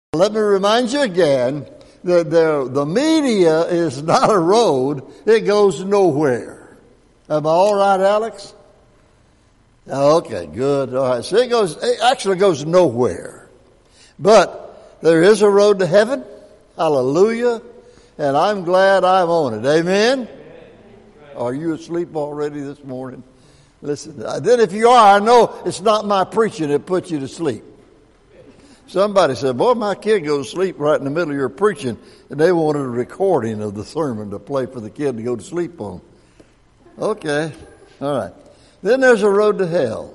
Let me remind you again that the media is not a road. It goes nowhere. Am I all right, Alex? Okay, good. All right. So it actually goes nowhere. But there is a road to heaven. Hallelujah. And I'm glad I'm on it. Amen? Are you asleep already this morning? Listen, then if you are, I know it's not my preaching that puts you to sleep. Somebody said, boy, my kid goes to sleep right in the middle of your preaching, and they wanted a recording of the sermon to play for the kid to go to sleep on. Okay, all right. Then there's a road to hell.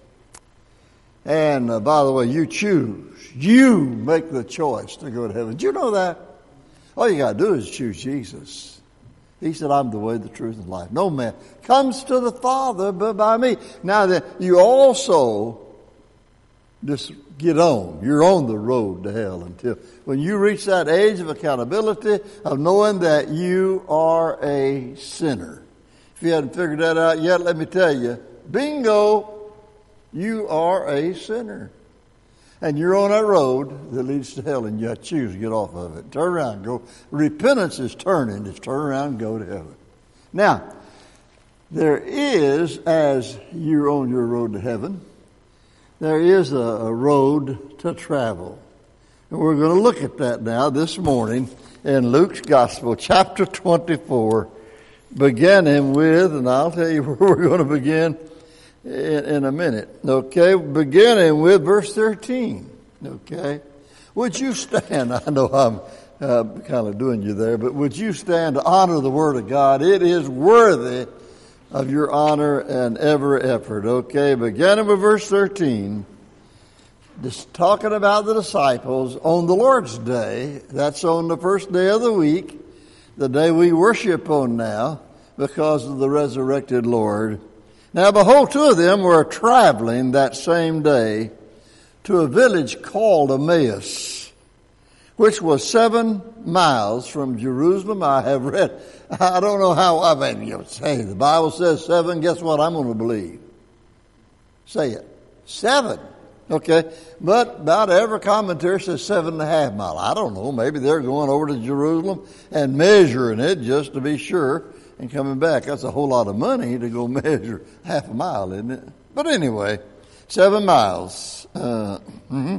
And by the way, you choose. You make the choice to go to heaven. Did you know that? All you got to do is choose Jesus. He said, I'm the way, the truth, and life. No man comes to the Father but by me. Now then, you also just get on. You're on the road to hell until when you reach that age of accountability of knowing that you are a sinner. If you hadn't figured that out yet, let me tell you, bingo, you are a sinner. And you're on that road that leads to hell, and you have to choose to get off of it. Turn around, go. Repentance is turning. Just turn around and go to heaven. Now, there is, as you're on your road to heaven, there is a road to travel. And we're going to look at that now this morning in Luke's Gospel, chapter 24, beginning with, and I'll tell you where we're going to begin in a minute. Okay, beginning with verse 13. Okay, would you stand? I know I'm kind of doing you there, but would you stand to honor the Word of God? It is worthy of your honor and every effort. Okay, beginning with verse 13, just talking about the disciples on the Lord's Day. That's on the first day of the week, the day we worship on now because of the resurrected Lord. Now behold, two of them were traveling that same day to a village called Emmaus, which was 7 miles from Jerusalem. I have read, I don't know how, I mean, you say the Bible says 7, guess what I'm going to believe? Say it. 7. Okay. But about every commentary says 7.5 miles. I don't know. Maybe they're going over to Jerusalem and measuring it just to be sure and coming back. That's a whole lot of money to go measure half a mile, isn't it? But anyway, 7 miles. And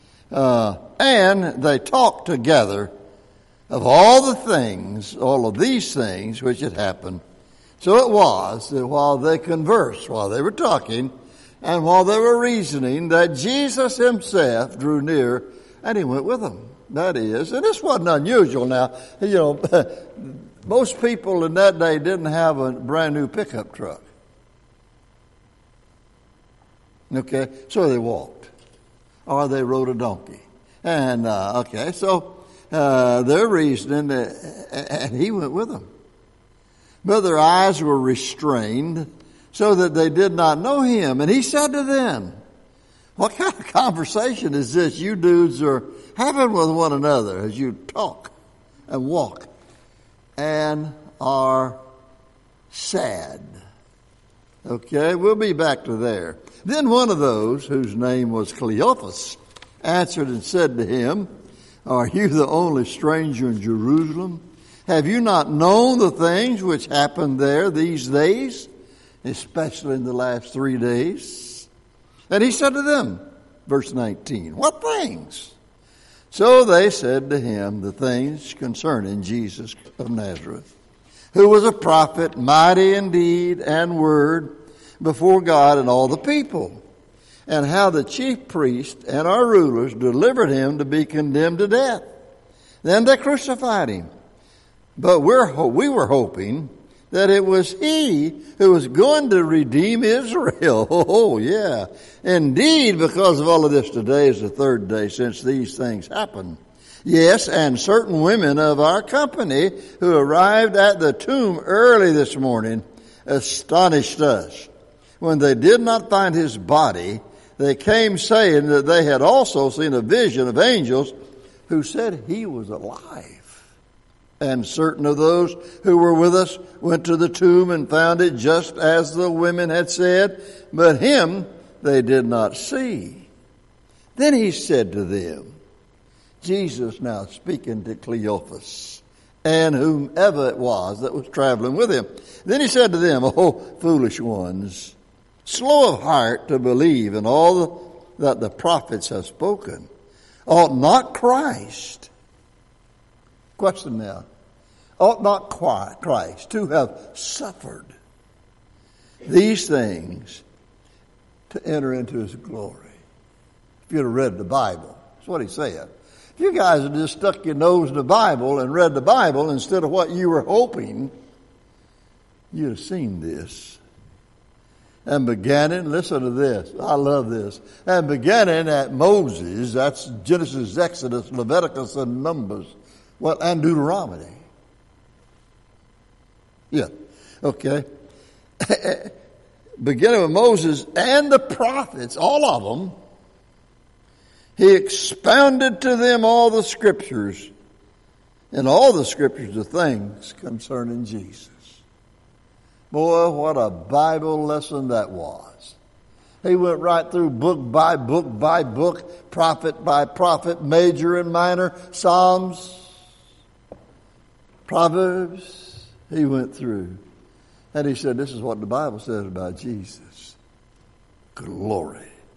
they talked together of all of these things which had happened. So it was that while they conversed, while they were talking, and while they were reasoning, that Jesus himself drew near and he went with them. That is, and this wasn't unusual now. You know, most people in that day didn't have a brand new pickup truck. Okay, so they walked. Or they rode a donkey. And, so they're reasoning, and he went with them. But their eyes were restrained so that they did not know him. And he said to them, what kind of conversation is this you dudes are having with one another as you talk and walk and are sad? Okay, we'll be back to there. Then one of those, whose name was Cleophas, answered and said to him, are you the only stranger in Jerusalem? Have you not known the things which happened there these days, especially in the last 3 days? And he said to them, verse 19, what things? So they said to him the things concerning Jesus of Nazareth, who was a prophet, mighty in deed and word before God and all the people, and how the chief priests and our rulers delivered him to be condemned to death. Then they crucified him. But we were hoping that it was he who was going to redeem Israel. Oh, yeah. Indeed, because of all of this, today is the 3rd day since these things happened. Yes, and certain women of our company who arrived at the tomb early this morning astonished us. When they did not find his body, they came saying that they had also seen a vision of angels who said he was alive. And certain of those who were with us went to the tomb and found it just as the women had said, but him they did not see. Then he said to them, Jesus now speaking to Cleophas and whomever it was that was traveling with him. Then he said to them, "O foolish ones, slow of heart to believe in all that the prophets have spoken. Ought not Christ," question now, ought not Christ to have suffered these things to enter into his glory? If you'd have read the Bible, that's what he said. If you guys had just stuck your nose in the Bible and read the Bible instead of what you were hoping, you'd have seen this. And beginning, listen to this, I love this, and beginning at Moses, that's Genesis, Exodus, Leviticus, and Numbers, well, and Deuteronomy. Yeah, okay. Beginning with Moses and the prophets, all of them, he expounded to them all the scriptures, and all the scriptures of things concerning Jesus. Boy, what a Bible lesson that was. He went right through book by book by book, prophet by prophet, major and minor, Psalms, Proverbs. He went through. And he said, this is what the Bible says about Jesus. Glory.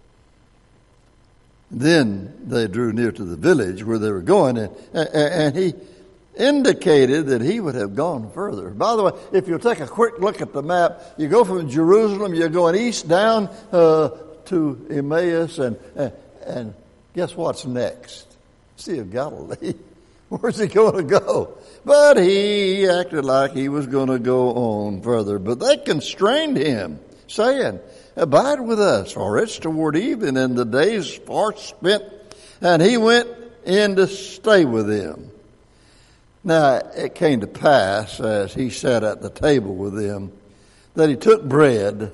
Then they drew near to the village where they were going, and he indicated that he would have gone further. By the way, if you'll take a quick look at the map, you go from Jerusalem, you're going east down to Emmaus, and guess what's next? Sea of Galilee. Where's he going to go? But he acted like he was going to go on further. But they constrained him, saying, "Abide with us, for it's toward evening, and the day's far spent." And he went in to stay with them. Now, it came to pass, as he sat at the table with them, that he took bread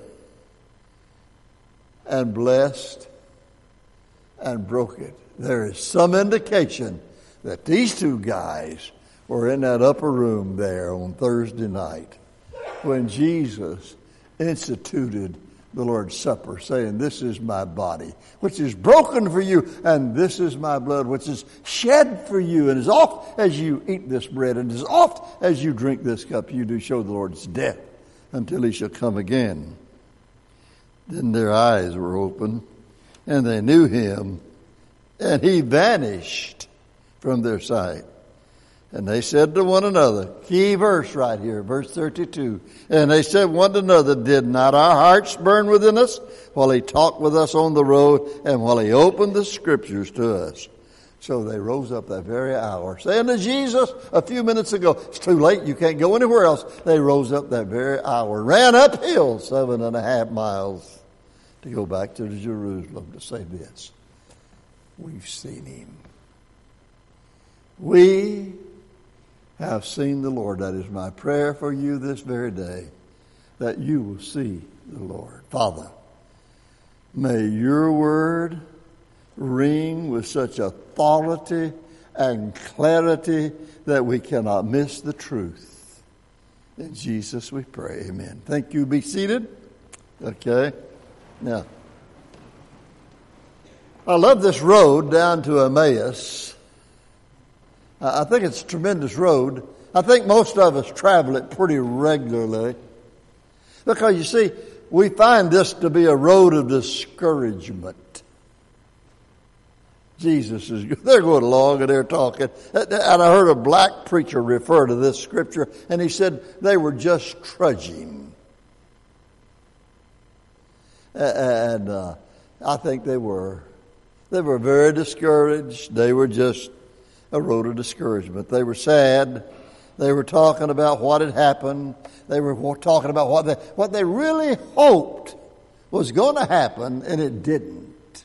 and blessed and broke it. There is some indication that these two guys were in that upper room there on Thursday night when Jesus instituted the Lord's Supper, saying, "This is my body, which is broken for you, and this is my blood, which is shed for you. And as oft as you eat this bread, and as oft as you drink this cup, you do show the Lord's death until he shall come again." Then their eyes were opened, and they knew him, and he vanished from their sight. And they said to one another, key verse right here, verse 32. And they said one to another, "Did not our hearts burn within us while he talked with us on the road and while he opened the scriptures to us?" So they rose up that very hour, saying to Jesus a few minutes ago, "It's too late, you can't go anywhere else." They rose up that very hour, ran uphill 7.5 miles to go back to Jerusalem to say this: "We've seen him. We have seen the Lord." That is my prayer for you this very day, that you will see the Lord. Father, may your word ring with such authority and clarity that we cannot miss the truth. In Jesus we pray, amen. Thank you. Be seated. Okay. Now, I love this road down to Emmaus. I think it's a tremendous road. I think most of us travel it pretty regularly. Because you see, we find this to be a road of discouragement. They're going along and they're talking. And I heard a black preacher refer to this scripture, and he said they were just trudging. And I think they were very discouraged. They were just a road of discouragement. They were sad. They were talking about what had happened. They were talking about what they really hoped was going to happen, and it didn't.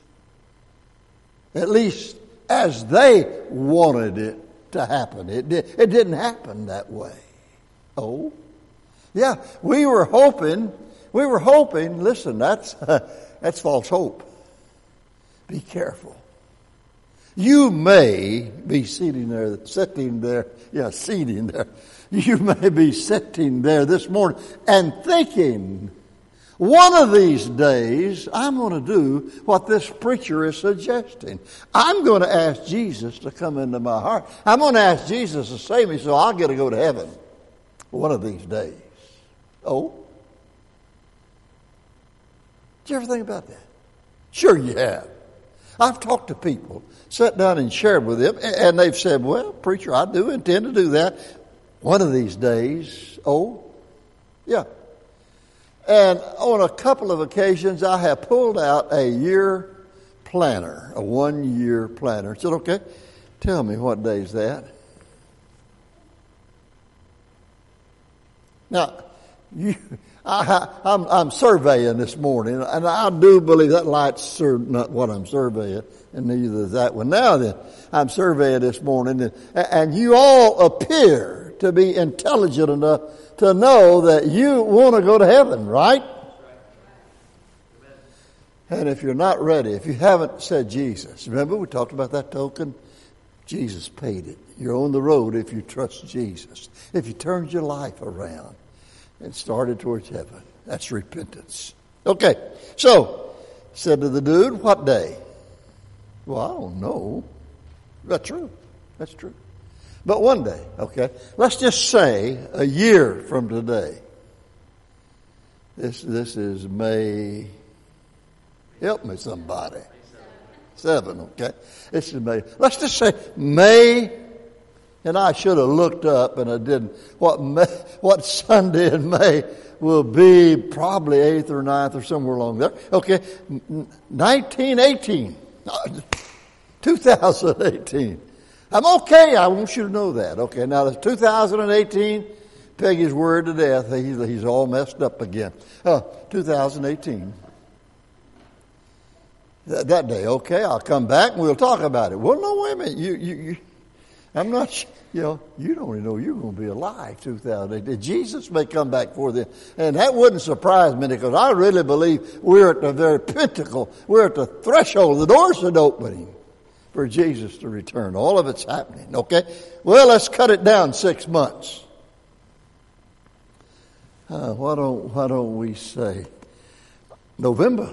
At least as they wanted it to happen. It didn't happen that way. Oh, yeah, we were hoping, listen, that's false hope. Be careful. You may be sitting there. You may be sitting there this morning and thinking One of these days, I'm going to do what this preacher is suggesting. I'm going to ask Jesus to come into my heart. I'm going to ask Jesus to save me so I'll get to go to heaven one of these days. Oh? Did you ever think about that? Sure you have. I've talked to people, sat down and shared with them, and they've said, well, preacher, I do intend to do that one of these days. Oh? Yeah. And on a couple of occasions, I have pulled out a year planner, a 1-year planner. I said, okay, tell me what day is that? Now, I'm surveying this morning, and I do believe that light's not what I'm surveying, and neither is that one. Now then, I'm surveying this morning, and you all appear to be intelligent enough to know that you want to go to heaven, right? And if you're not ready, if you haven't said Jesus, remember we talked about that token? Jesus paid it. You're on the road if you trust Jesus. If you turned your life around and started towards heaven. That's repentance. Okay, so, said to the dude, what day? Well, I don't know. That's true. That's true. But one day, okay, let's just say a year from today. This is May. Help me, somebody. 7, okay. This is May. Let's just say May. And I should have looked up, and I didn't. What Sunday in May will be probably 8th or 9th or somewhere along there. Okay, 1918, 2018. I'm okay. I want you to know that. Okay, now it's 2018. Peggy's word to death. He's all messed up again. 2018. That day, okay, I'll come back and we'll talk about it. Well, no, wait a minute. I'm not, you don't even know you're going to be alive 2018. Jesus may come back for them. And that wouldn't surprise me because I really believe we're at the very pinnacle. We're at the threshold. The doors are opening for Jesus to return. All of it's happening, okay? Well, let's cut it down 6 months. Why don't we say November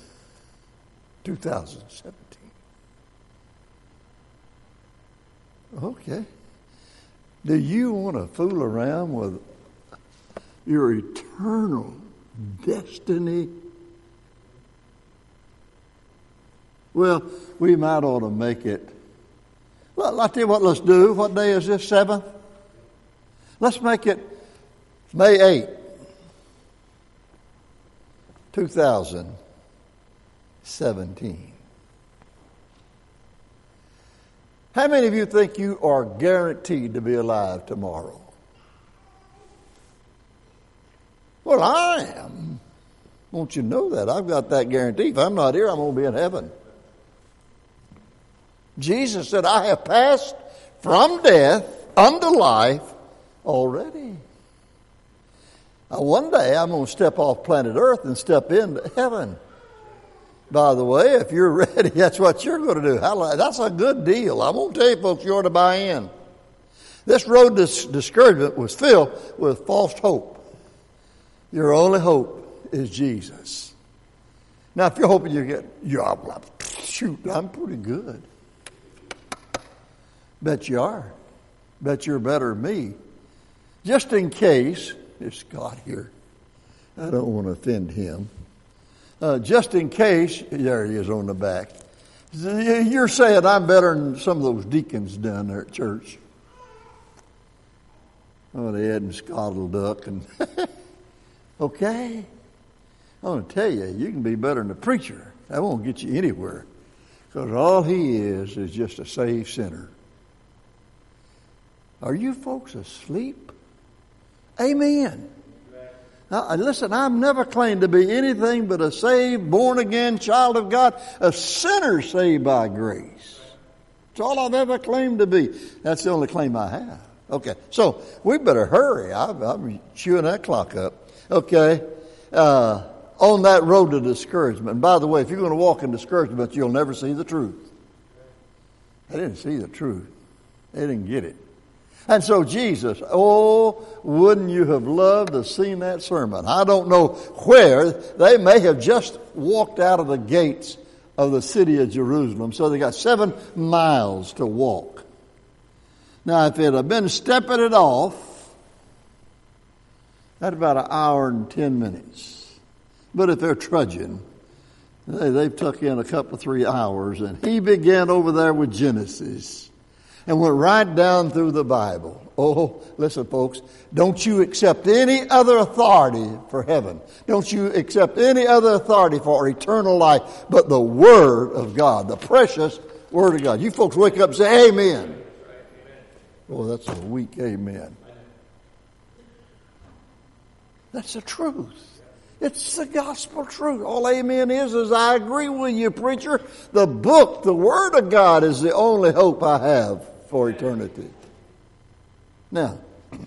2017? Okay. Do you want to fool around with your eternal destiny? Well, we might ought to make it. Well, I'll tell you what let's do. What day is this, 7th? Let's make it May 8th, 2017. How many of you think you are guaranteed to be alive tomorrow? Well, I am. Won't you know that? I've got that guarantee. If I'm not here, I'm going to be in heaven. Jesus said, I have passed from death unto life already. Now, one day I'm going to step off planet Earth and step into heaven. By the way, if you're ready, that's what you're going to do. That's a good deal. I won't tell you folks you ought to buy in. This road to discouragement was filled with false hope. Your only hope is Jesus. Now, if you're hoping shoot, I'm pretty good. Bet you are. Bet you're better than me. Just in case, it's Scott here. I don't want to offend him. Just in case, there he is on the back. You're saying I'm better than some of those deacons down there at church. Oh, they hadn't scuttled duck and okay. I want to tell you, you can be better than a preacher. That won't get you anywhere. Because all he is just a saved sinner. Are you folks asleep? Amen. Now, listen, I've never claimed to be anything but a saved, born-again child of God, a sinner saved by grace. That's all I've ever claimed to be. That's the only claim I have. Okay, so we better hurry. I'm chewing that clock up. Okay, on that road to discouragement. And by the way, if you're going to walk in discouragement, you'll never see the truth. They didn't see the truth. They didn't get it. And so Jesus, wouldn't you have loved to have seen that sermon? I don't know where. They may have just walked out of the gates of the city of Jerusalem, so they got 7 miles to walk. Now, if it had been stepping it off, that's about an hour and 10 minutes. But if they're trudging, they've took in a couple, 3 hours, and he began over there with Genesis and went right down through the Bible. Oh, listen, folks, don't you accept any other authority for heaven. Don't you accept any other authority for eternal life but the Word of God, the precious Word of God. You folks wake up and say, amen. Oh, that's a weak amen. That's the truth. It's the gospel truth. All amen is I agree with you, preacher. The book, the Word of God is the only hope I have for eternity. Now,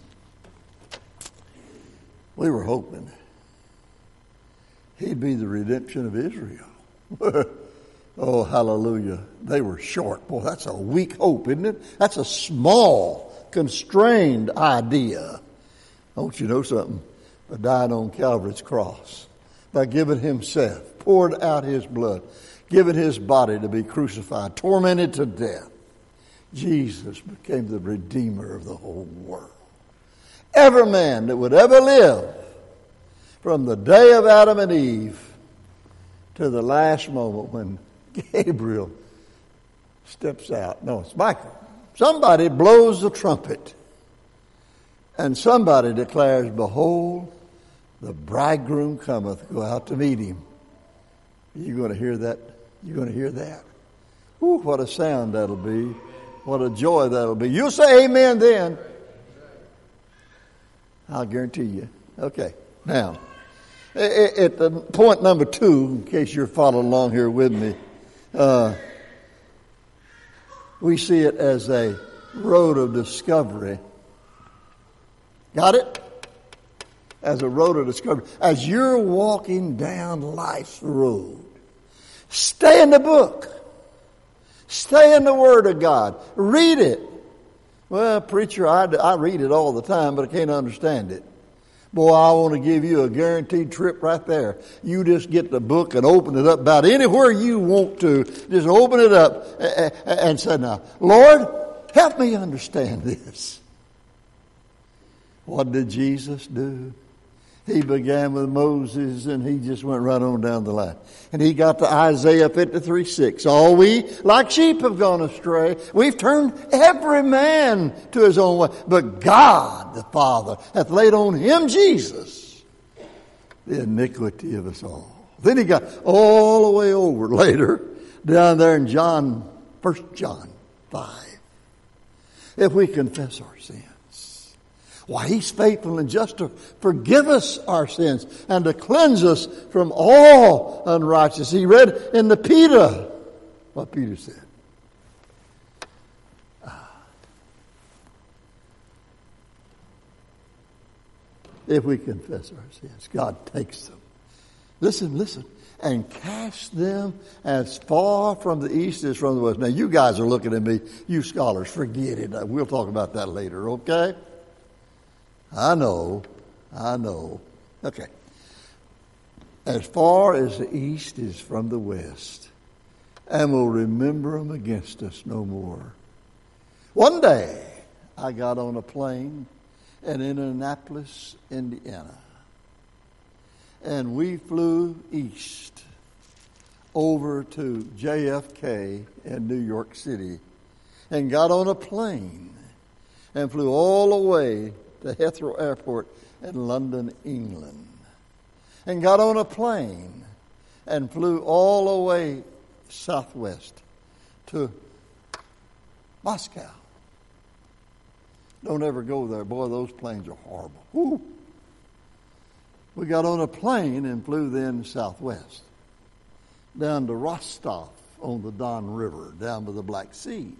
we were hoping he'd be the redemption of Israel. Oh, hallelujah. They were short. Boy, that's a weak hope, isn't it? That's a small, constrained idea. Don't you know something? By dying on Calvary's cross, by giving himself, poured out his blood, giving his body to be crucified, tormented to death, Jesus became the Redeemer of the whole world. Every man that would ever live from the day of Adam and Eve to the last moment when Gabriel steps out. No, it's Michael. Somebody blows the trumpet and somebody declares, behold, the bridegroom cometh. Go out to meet him. You're going to hear that. You're going to hear that. Ooh, what a sound that'll be. What a joy that'll be. You'll say amen then. I'll guarantee you. Okay. Now, at the point number 2, in case you're following along here with me, we see it as a road of discovery. Got it? As a road of discovery. As you're walking down life's road, stay in the book. Stay in the Word of God. Read it. Well, preacher, I read it all the time, but I can't understand it. Boy, I want to give you a guaranteed trip right there. You just get the book and open it up about anywhere you want to. Just open it up and say, now, Lord, help me understand this. What did Jesus do? He began with Moses and he just went right on down the line. And he got to Isaiah 53:6. All we like sheep have gone astray. We've turned every man to his own way. But God the Father hath laid on him, Jesus, the iniquity of us all. Then he got all the way over later down there in 1 John 5. If we confess our sins, why, he's faithful and just to forgive us our sins and to cleanse us from all unrighteousness. He read in the Peter what Peter said. If we confess our sins, God takes them. Listen. And cast them as far from the east as from the west. Now, you guys are looking at me. You scholars, forget it. We'll talk about that later, okay? I know. Okay. As far as the east is from the west, and will remember them against us no more. One day, I got on a plane in Indianapolis, Indiana, and we flew east over to JFK in New York City, and got on a plane and flew all the way to Heathrow Airport in London, England, and got on a plane and flew all the way southwest to Moscow. Don't ever go there. Boy, those planes are horrible. Woo. We got on a plane and flew then southwest down to Rostov on the Don River, down by the Black Sea.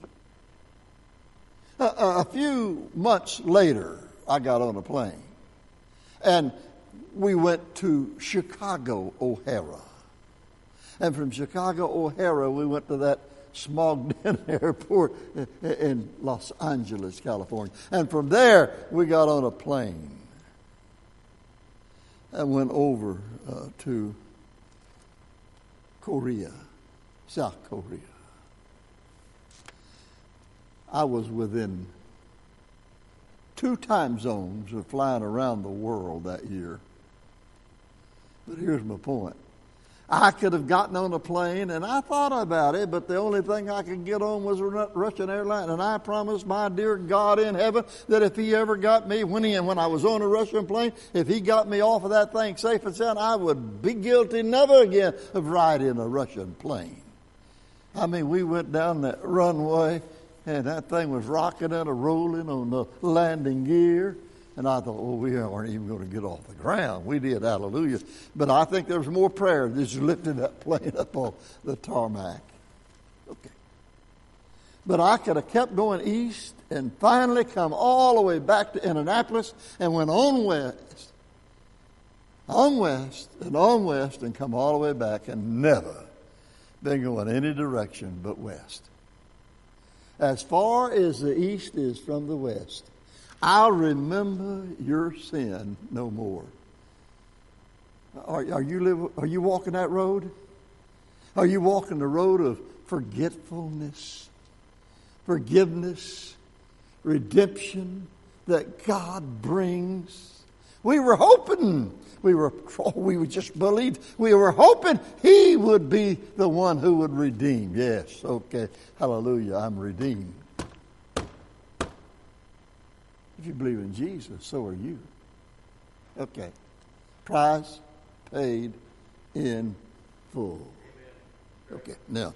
A few months later, I got on a plane, and we went to Chicago O'Hara. And from Chicago O'Hara, we went to that smogged-in airport in Los Angeles, California. And from there, we got on a plane and went over to Korea, South Korea. I was within 2 time zones of flying around the world that year. But here's my point. I could have gotten on a plane, and I thought about it, but the only thing I could get on was a Russian airline. And I promised my dear God in heaven that if He ever got me, when I was on a Russian plane, if He got me off of that thing safe and sound, I would be guilty never again of riding a Russian plane. I mean, we went down that runway, and that thing was rocking and a-rolling on the landing gear. And I thought, we aren't even going to get off the ground. We did, hallelujah. But I think there was more prayer that just lifted that plane up on the tarmac. Okay. But I could have kept going east and finally come all the way back to Indianapolis and went on west, and come all the way back and never been going any direction but west. As far as the east is from the west, I'll remember your sin no more. Are you walking that road? Are you walking the road of forgetfulness, forgiveness, redemption that God brings? We were hoping, we just believed, we were hoping He would be the one who would redeem. Yes, okay, hallelujah, I'm redeemed. If you believe in Jesus, so are you. Okay. Price paid in full. Okay, now.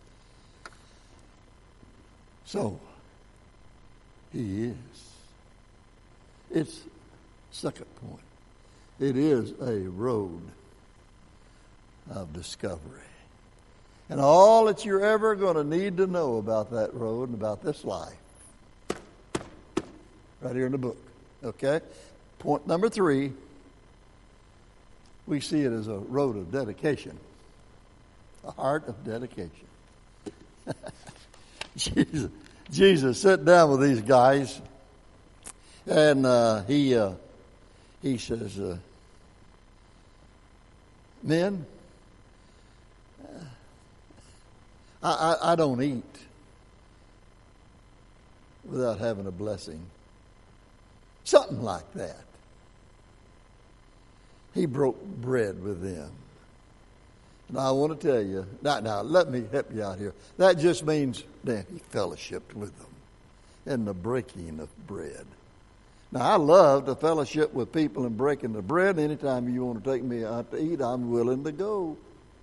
So, He is. It's second point. It is a road of discovery. And all that you're ever going to need to know about that road and about this life, right here in the book. Okay? Point number 3, we see it as a road of dedication. A heart of dedication. Jesus sat down with these guys, and he says, men, I don't eat without having a blessing. Something like that. He broke bread with them. Now, I want to tell you, now let me help you out here. That just means that He fellowshiped with them in the breaking of bread. Now, I love to fellowship with people and breaking the bread. Anytime you want to take me out to eat, I'm willing to go.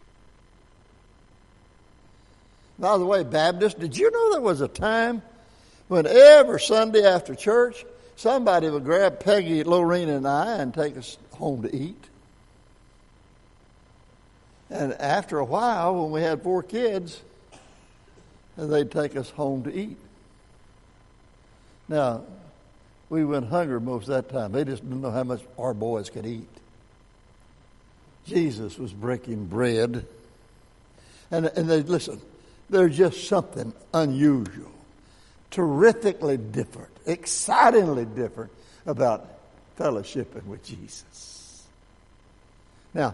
By the way, Baptist, did you know there was a time when every Sunday after church, somebody would grab Peggy, Lorena, and I and take us home to eat? And after a while, when we had 4 kids, they'd take us home to eat. Now, we went hungry most of that time. They just didn't know how much our boys could eat. Jesus was breaking bread. And they, listen, there's just something unusual, terrifically different, excitingly different about fellowshipping with Jesus. Now,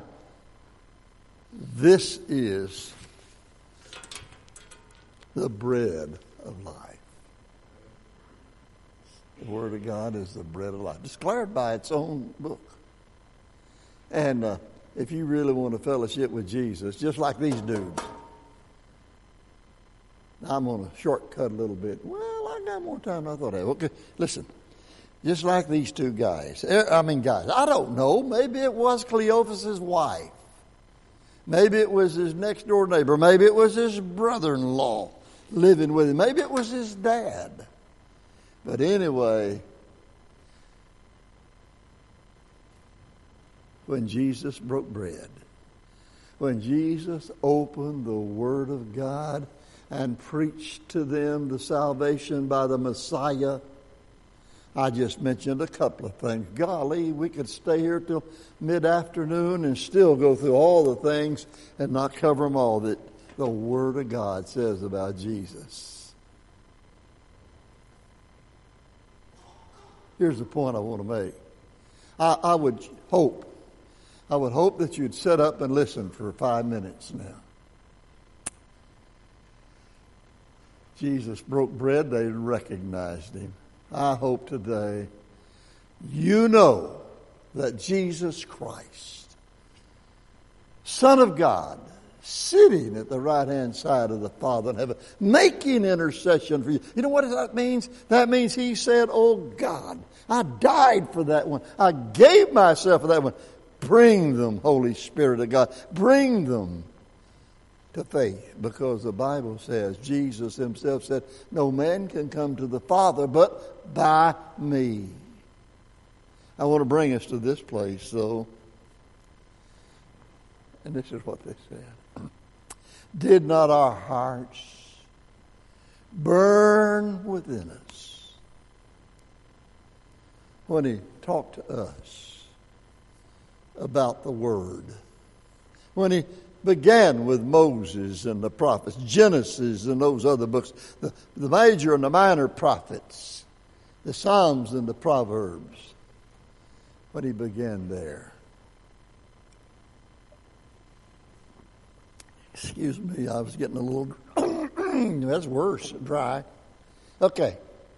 this is the bread of life. The Word of God is the bread of life, declared by its own book. And if you really want to fellowship with Jesus, just like these dudes, I'm going to shortcut a little bit. Well, I got more time than I thought I had. Okay, listen. Just like these 2 guys. Guys, I don't know. Maybe it was Cleophas' wife. Maybe it was his next door neighbor. Maybe it was his brother-in-law living with him. Maybe it was his dad. But anyway, when Jesus broke bread, when Jesus opened the Word of God and preached to them the salvation by the Messiah, I just mentioned a couple of things. Golly, we could stay here till mid-afternoon and still go through all the things and not cover them all that the Word of God says about Jesus. Here's the point I want to make. I would hope that you'd sit up and listen for 5 minutes now. Jesus broke bread, they recognized him. I hope today you know that Jesus Christ, Son of God, sitting at the right-hand side of the Father in heaven, making intercession for you. You know what that means? That means he said, oh God, I died for that one. I gave myself for that one. Bring them, Holy Spirit of God. Bring them to faith, because the Bible says, Jesus himself said, no man can come to the Father but by me. I want to bring us to this place, though. And this is what they said. Did not our hearts burn within us when he talked to us about the Word? When he began with Moses and the prophets, Genesis and those other books, the major and the minor prophets, the Psalms and the Proverbs, when he began there. Excuse me, I was getting a little, that's worse, dry. Okay.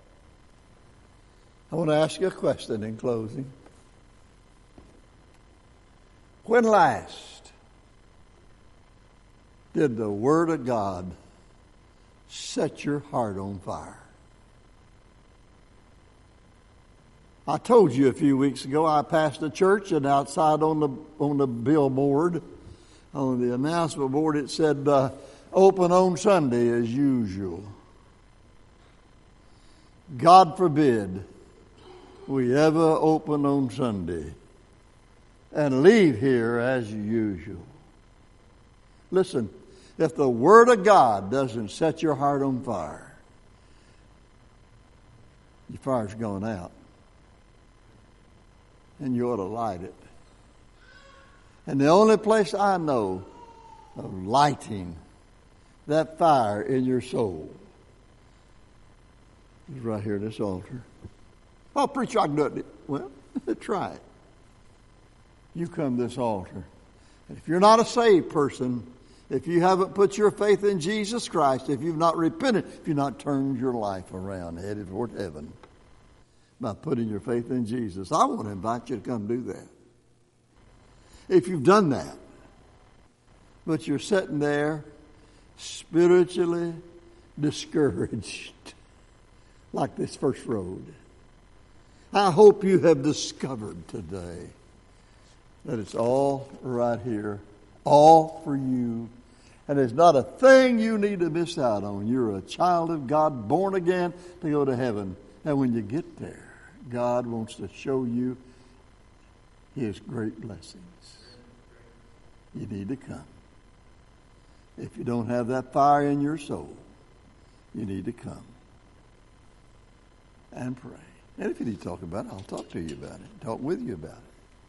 I want to ask you a question in closing. When last did the Word of God set your heart on fire? I told you a few weeks ago I passed a church, and outside on the billboard, on the announcement board, it said, open on Sunday as usual. God forbid we ever open on Sunday and leave here as usual. Listen, if the Word of God doesn't set your heart on fire, your fire's gone out. And you ought to light it. And the only place I know of lighting that fire in your soul is right here at this altar. Oh, preacher, I can do it. Well, try it. You come to this altar. And if you're not a saved person, if you haven't put your faith in Jesus Christ, if you've not repented, if you've not turned your life around, headed toward heaven by putting your faith in Jesus, I want to invite you to come do that. If you've done that, but you're sitting there spiritually discouraged, like this first road, I hope you have discovered today that it's all right here, all for you, and there's not a thing you need to miss out on. You're a child of God, born again to go to heaven. And when you get there, God wants to show you His great blessings. You need to come. If you don't have that fire in your soul, you need to come and pray. And if you need to talk about it, I'll talk to you about it, talk with you about it.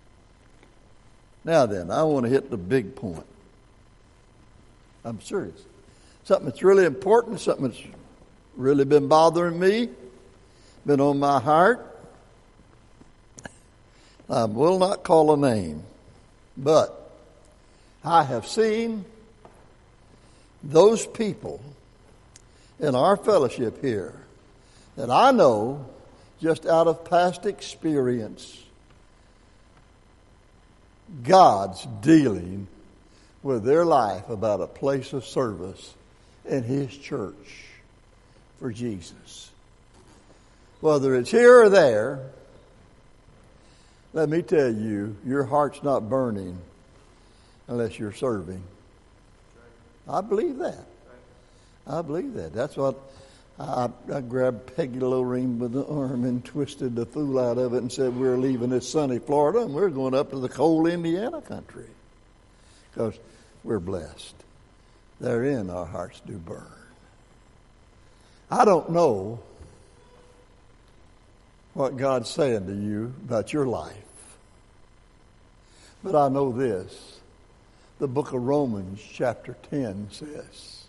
Now then, I want to hit the big point. I'm serious. Something that's really important, something that's really been bothering me, been on my heart. I will not call a name, but I have seen those people in our fellowship here that I know just out of past experience, God's dealing with their life about a place of service in His church for Jesus. Whether it's here or there, let me tell you, your heart's not burning unless you're serving. I believe that. I believe that. That's what I grabbed Peggy Lorraine by the arm and twisted the fool out of it and said, we're leaving this sunny Florida and we're going up to the cold Indiana country because we're blessed. Therein our hearts do burn. I don't know what God's saying to you about your life, but I know this. the book of Romans chapter 10 says,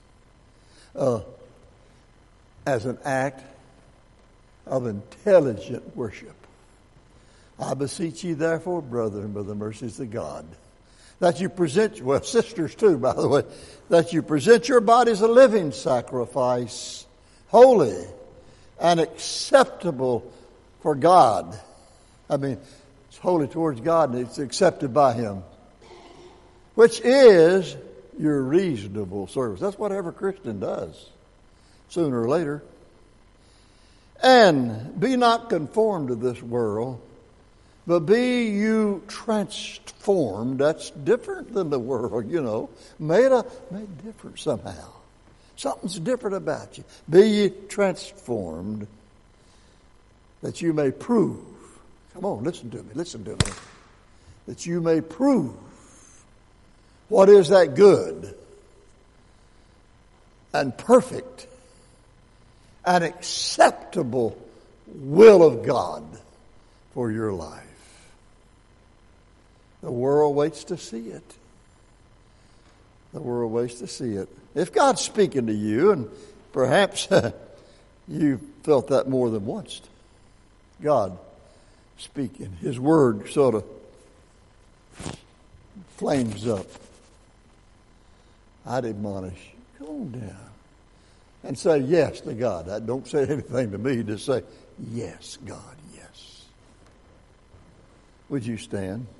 as an act of intelligent worship. I beseech ye therefore, brethren, by the mercies of God, that you present, well, sisters too, by the way, that you present your bodies a living sacrifice, holy and acceptable for God. I mean, it's holy towards God and it's accepted by Him, which is your reasonable service. That's what every Christian does, sooner or later. And be not conformed to this world, but be you transformed. That's different than the world, you know. Made different somehow. Something's different about you. Be ye transformed, that you may prove. Come on, listen to me. That you may prove what is that good and perfect and acceptable will of God for your life. The world waits to see it. The world waits to see it. If God's speaking to you, and perhaps you felt that more than once, God speaking, His word sort of flames up. I'd admonish you, come on down and say yes to God. Don't say anything to me, just say, yes, God, yes. Would you stand?